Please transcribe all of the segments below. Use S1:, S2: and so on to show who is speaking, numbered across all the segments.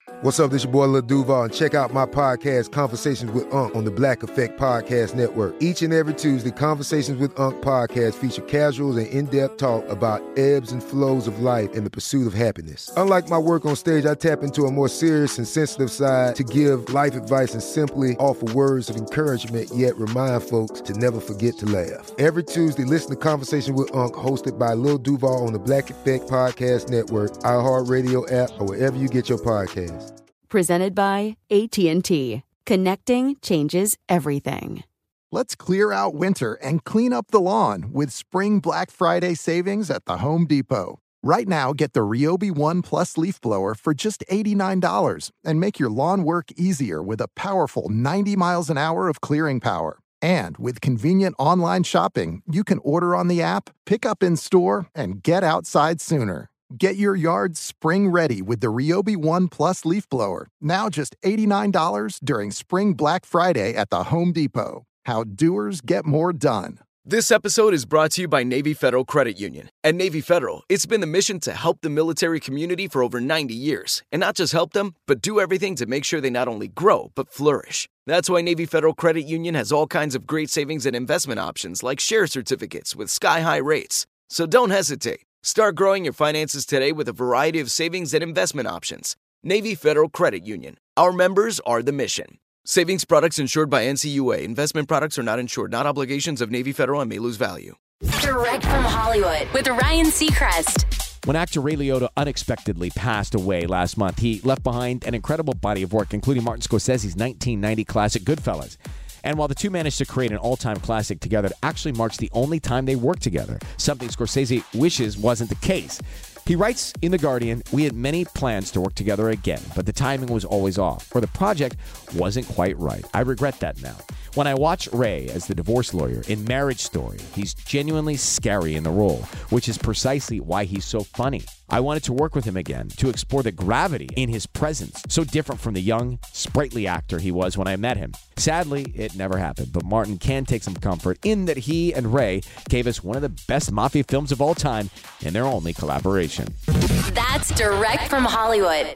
S1: What's up, this your boy Lil Duval, and check out my podcast, Conversations with Unc, on the Black Effect Podcast Network. Each and every Tuesday, Conversations with Unc podcast feature casuals and in-depth talk about ebbs and flows of life and the pursuit of happiness. Unlike my work on stage, I tap into a more serious and sensitive side to give life advice and simply offer words of encouragement, yet remind folks to never forget to laugh. Every Tuesday, listen to Conversations with Unc, hosted by Lil Duval on the Black Effect Podcast Network, iHeartRadio app, or wherever you get your podcasts.
S2: Presented by AT&T. Connecting changes everything.
S3: Let's clear out winter and clean up the lawn with Spring Black Friday savings at the Home Depot. Right now, get the Ryobi One Plus leaf blower for just $89 and make your lawn work easier with a powerful 90 miles an hour of clearing power. And with convenient online shopping, you can order on the app, pick up in store, and get outside sooner. Get your yard spring ready with the Ryobi One Plus leaf blower. Now just $89 during Spring Black Friday at the Home Depot. How doers get more done.
S4: This episode is brought to you by Navy Federal Credit Union. At Navy Federal, it's been the mission to help the military community for over 90 years. And not just help them, but do everything to make sure they not only grow, but flourish. That's why Navy Federal Credit Union has all kinds of great savings and investment options like share certificates with sky-high rates. So don't hesitate. Start growing your finances today with a variety of savings and investment options. Navy Federal Credit Union. Our members are the mission. Savings products insured by NCUA. Investment products are not insured, not obligations of Navy Federal and may lose value.
S5: Direct from Hollywood with Ryan Seacrest.
S6: When actor Ray Liotta unexpectedly passed away last month, he left behind an incredible body of work, including Martin Scorsese's 1990 classic Goodfellas. And while the two managed to create an all-time classic together, it actually marks the only time they worked together, something Scorsese wishes wasn't the case. He writes in The Guardian, "We had many plans to work together again, but the timing was always off, or the project wasn't quite right. I regret that now. When I watch Ray as the divorce lawyer in Marriage Story, he's genuinely scary in the role, which is precisely why he's so funny. I wanted to work with him again to explore the gravity in his presence, so different from the young, sprightly actor he was when I met him. Sadly, it never happened, but Martin can take some comfort in that he and Ray gave us one of the best mafia films of all time in their only collaboration."
S5: That's Direct from Hollywood.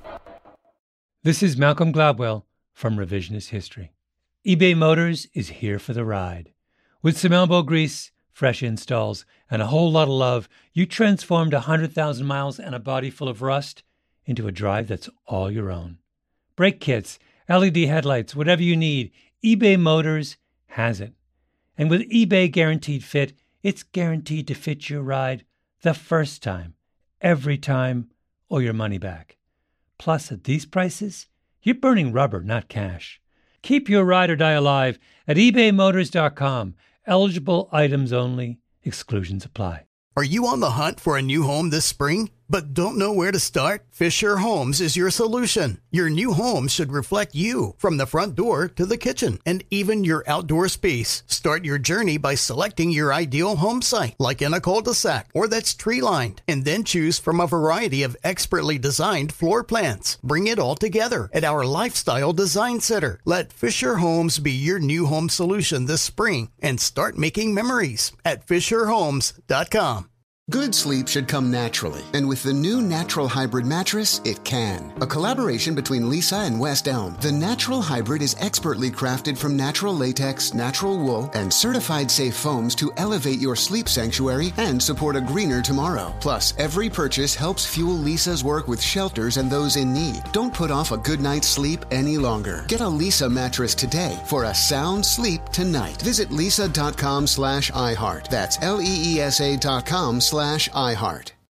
S7: This is Malcolm Gladwell from Revisionist History. eBay Motors is here for the ride. With some elbow grease, fresh installs, and a whole lot of love, you transformed 100,000 miles and a body full of rust into a drive that's all your own. Brake kits, LED headlights, whatever you need, eBay Motors has it. And with eBay Guaranteed Fit, it's guaranteed to fit your ride the first time, every time, or your money back. Plus, at these prices, you're burning rubber, not cash. Keep your ride or die alive at ebaymotors.com. Eligible items only. Exclusions apply.
S8: Are you on the hunt for a new home this spring, but don't know where to start? Fisher Homes is your solution. Your new home should reflect you, from the front door to the kitchen, and even your outdoor space. Start your journey by selecting your ideal home site, like in a cul-de-sac or that's tree-lined, and then choose from a variety of expertly designed floor plans. Bring it all together at our Lifestyle Design Center. Let Fisher Homes be your new home solution this spring and start making memories at FisherHomes.com.
S9: Good sleep should come naturally, and with the new Natural Hybrid mattress, it can. A collaboration between Lisa and West Elm, the Natural Hybrid is expertly crafted from natural latex, natural wool, and certified safe foams to elevate your sleep sanctuary and support a greener tomorrow. Plus, every purchase helps fuel Lisa's work with shelters and those in need. Don't put off a good night's sleep any longer. Get a Lisa mattress today for a sound sleep tonight. Visit lisa.com/iHeart. That's LEESA.com/iHeart.